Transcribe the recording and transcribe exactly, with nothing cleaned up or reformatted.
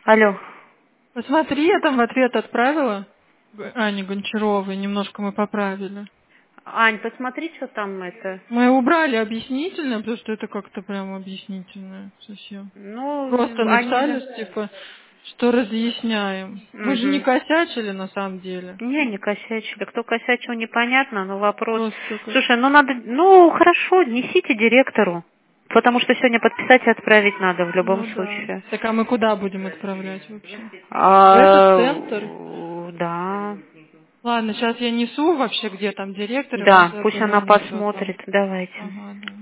Алло. Посмотри, я там в ответ отправила Ане Гончаровой, немножко мы поправили. Ань, посмотри, что там это. Мы убрали объяснительное, потому что это как-то прям объяснительное совсем. Просто Ну, они написали, же... типа, что разъясняем. Мы же не Угу. косячили на самом деле. Не, не косячили. Кто косячил, непонятно, но вопрос... Просто как... Слушай, ну надо... Ну, хорошо, несите директору. Потому что сегодня подписать и отправить надо в любом Ну да. случае. Так а мы куда будем отправлять вообще? В этот А, центр? да. Ладно, сейчас я несу вообще, где там директор, и вам Да, тогда пусть она позвоню, что там. посмотрит. Давайте. Ага, да.